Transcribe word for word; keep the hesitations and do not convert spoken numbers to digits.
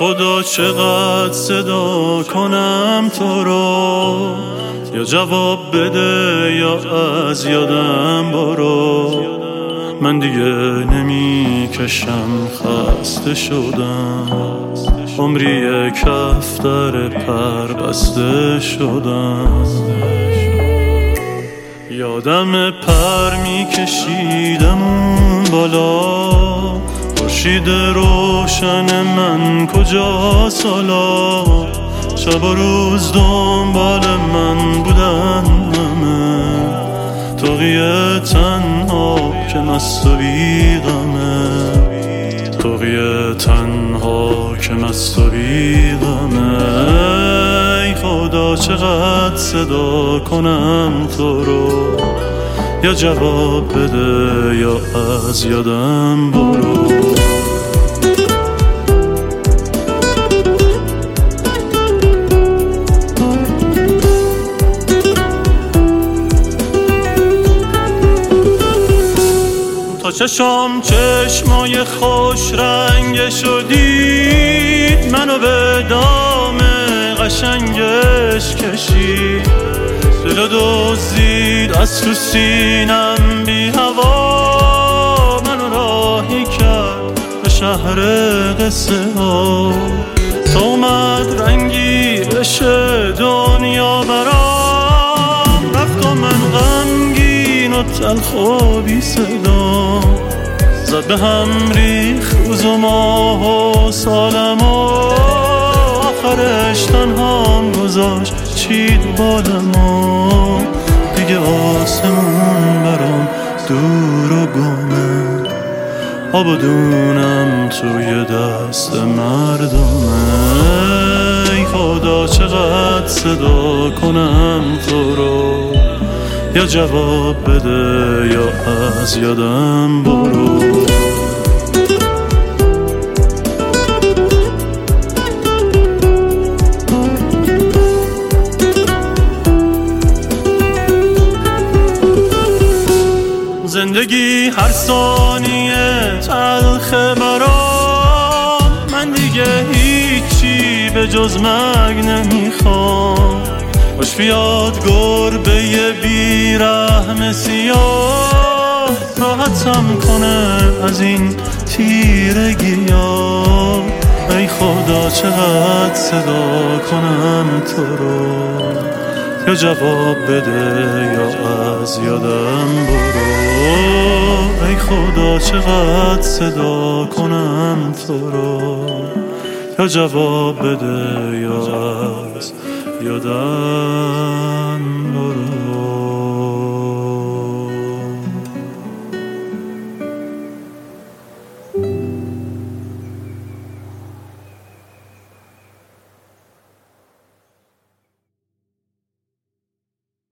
خدا چقدر صدا کنم تو رو، یا جواب بده یا از یادم برو. من دیگه نمی کشم، خسته شدم، عمری کف در پر بسته شدم. یادم پر می کشیدم اون بالا، خورشید روشن من کجاست حالا؟ شب و روز دنبال من بودن همه، توقیه تنها که مست و بیغمه، توقیه تنها که مست و بیغمه. ای خدا چقدر صدا کنم تو رو، یا جواب بده یا از یادم برو. تا چشم چشمای خوش رنگ شدید، منو به دام قشنگش کشید، دل دزدید از تو سینم بی هوا، منو راهی کرد به شهر قصه ها. تا اومد رنگی بشه دنیا برام، رفت و من غمگین و تلخ و بی صدا، زد به هم ریخ روز و ماه و سالم و آخرش تنهام گذاشت چید بالما. دیگه آسمون برام دور و گمه، آب و دونم توی دست مردمه. ای خدا چقدر صدا کنم تو رو، یا جواب بده یا از یادم برو. زندگی هر ثانیه تلخه برام، من دیگه هیچی به جز مرگ نمیخوام. خوش بیاد گربه بیرحم سیاه، راحتم کنه از این تیرگی‌ها. ای خدا چقدر صدا کنم تو رو، یا جواب بده یا از یادم برو. ای خدا چقدر صدا کنم تو رو، یا جواب بده یا از یادم برو.